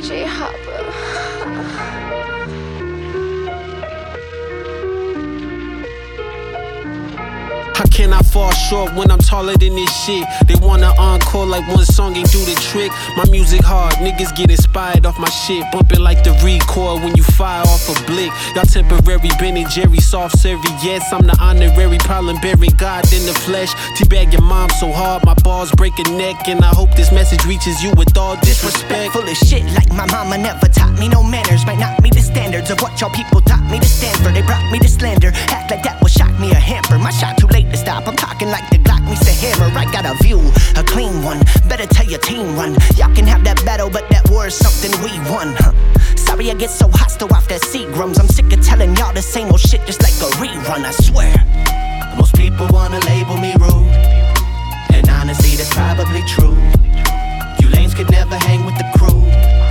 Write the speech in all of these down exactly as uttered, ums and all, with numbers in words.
J Hopper. How can I fall short when I'm taller than this shit? They wanna encore like one song ain't do the trick. My music hard, niggas get inspired off my shit. Bumping like the recoil when you fire off a blick. Y'all temporary Ben and Jerry soft serve. Yes, I'm the honorary problem bearing God in the flesh. Teabag your mom so hard, my balls break a neck. And I hope this message reaches you with all disrespect. Full of shit like my mama never taught me no manners. Might not meet the standards of what y'all people taught me to stand for. They brought me to slander, act like that will shock me or hamper. My shot too late to stop, I'm talking like the Glock meets the hammer. I got a view, a clean one, better tell your team run. Y'all can have that battle, but that war is something we won, huh? Sorry I get so hostile off that Seagrams. I'm sick of telling y'all the same old shit just like a rerun, I swear. Most people wanna label me rude, and honestly that's probably true. You lames could never hang with the crew.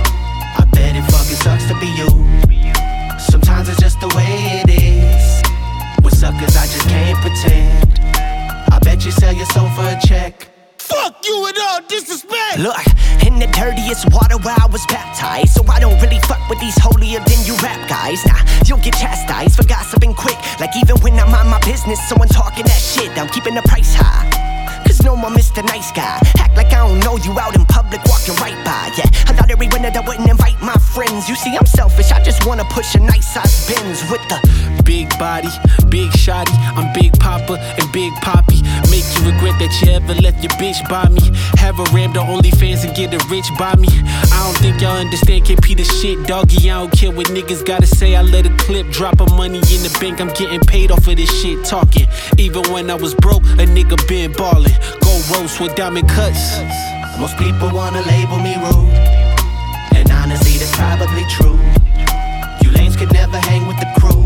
I bet it fucking sucks to be you. Sometimes it's just the way it is. With suckers I just can't pretend. I bet you sell your soul for a check. Fuck you with all disrespect. Look, in the dirtiest water where I was baptized, so I don't really fuck with these holier than you rap guys. Nah, you'll get chastised for gossiping quick. Like even when I'm on my business, someone talking that shit, I'm keeping the price high. Cause no more Mister Nice Guy. Act like I don't know you out in public walking right by. Yeah, I thought everyone that I wouldn't invite my friends. You see, I'm selfish, I just wanna push a nice size Benz with the big body, big shotty. I'm Big Papa and Big Poppy. Make you regret that you ever left your bitch by me. Have a ram to OnlyFans and get a rich by me. I don't think y'all understand K P the shit, doggy. I don't care what niggas gotta say. I let a clip drop of money in the bank. I'm getting paid off of this shit talking. Even when I was broke, a nigga been ballin'. Go roast with diamond cuts. Most people wanna label me rude, and honestly that's probably true. You lames could never hang with the crew.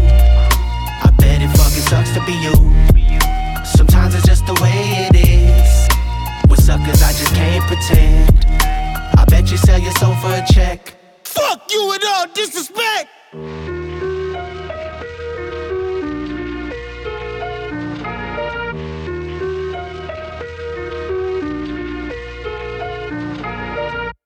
I bet it fucking sucks to be you. Sometimes it's just the way it is. With suckers I just can't pretend. I bet you sell your soul for a check. Fuck you with all disrespect.